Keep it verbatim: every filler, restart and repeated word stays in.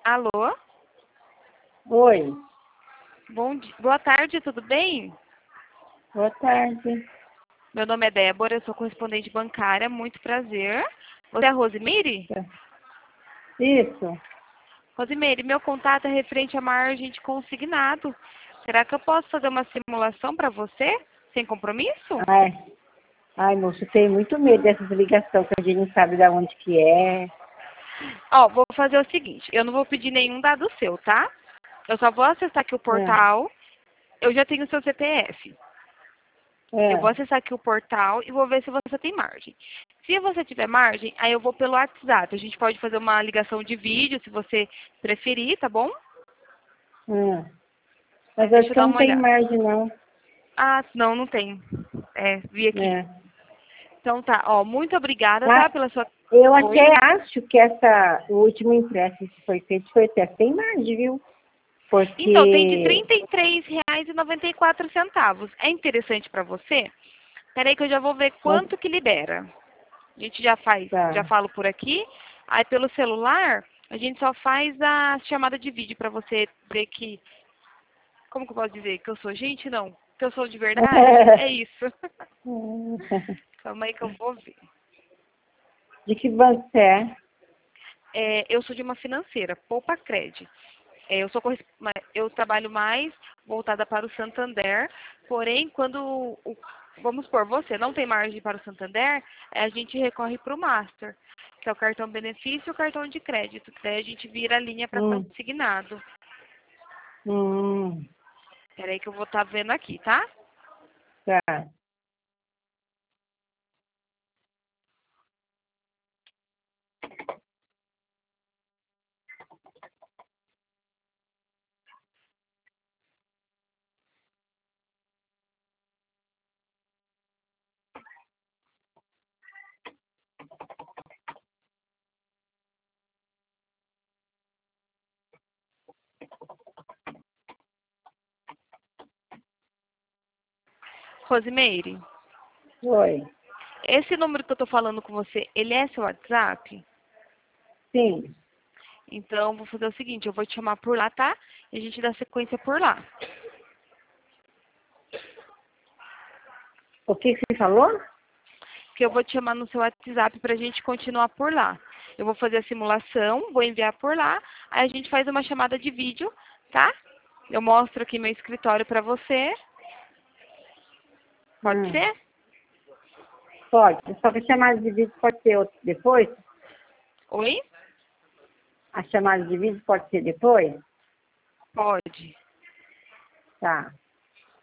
Alô? Oi, Bom dia. Boa tarde, tudo bem? boa tarde. Meu nome é Débora, eu sou correspondente bancária, muito prazer. Você é a Rosemary? Isso. Rosemary, meu contato é referente a margem de consignado. Será que eu posso fazer uma simulação para você, sem compromisso? Ai, ai, moço, tenho muito medo dessas ligações que a gente não sabe de onde que é. Ó, vou fazer o seguinte, eu não vou pedir nenhum dado seu, tá? Eu só vou acessar aqui o É, portal, eu já tenho o seu C P F. Eu vou é. acessar aqui o portal e vou ver se você tem margem. Se você tiver margem, aí eu vou pelo WhatsApp. A gente pode fazer uma ligação de vídeo, se você preferir, tá bom? Hum. Mas Deixa acho eu que eu dar não uma tenho olhada. margem, não. Ah, não, não tem. É, vi aqui. É. Então tá, ó, muito obrigada, tá, Ah, pela sua... eu até Oi? acho que essa, o último empréstimo que foi feito foi até sem margem, viu? Então, tem de Porque... trinta e três reais e noventa e quatro centavos. É interessante para você? Peraí que eu já vou ver Mas, quanto que libera. A gente já faz, já tá. falo por aqui. Aí pelo celular, a gente só faz a chamada de vídeo para você ver que, como que eu posso dizer? Que eu sou gente? Não. Que eu sou de verdade? É isso. Calma aí que eu vou ver. De que banco você é? É, eu sou de uma financeira, Poupa Cred. É, eu, sou, corres- ma- eu trabalho mais voltada para o Santander, porém, quando, o, vamos supor, você não tem margem para o Santander, é, a gente recorre para o Master, que é o cartão benefício e o cartão de crédito. Daí a gente vira a linha para Hum, consignado. hum, Peraí que eu vou estar vendo aqui, tá? tá. Rosimeire, Oi. esse número que eu tô falando com você, ele é seu WhatsApp? Sim. Então, vou fazer o seguinte, eu vou te chamar por lá, tá? E a gente dá sequência por lá. O que que você falou? Que eu vou te chamar no seu WhatsApp pra gente continuar por lá. Eu vou fazer a simulação, vou enviar por lá, aí a gente faz uma chamada de vídeo, tá? Eu mostro aqui meu escritório pra você. Pode Hum. ser? Pode. Só que a chamada de vídeo pode ser outro- depois? Oi? A chamada de vídeo pode ser depois? Pode. Tá.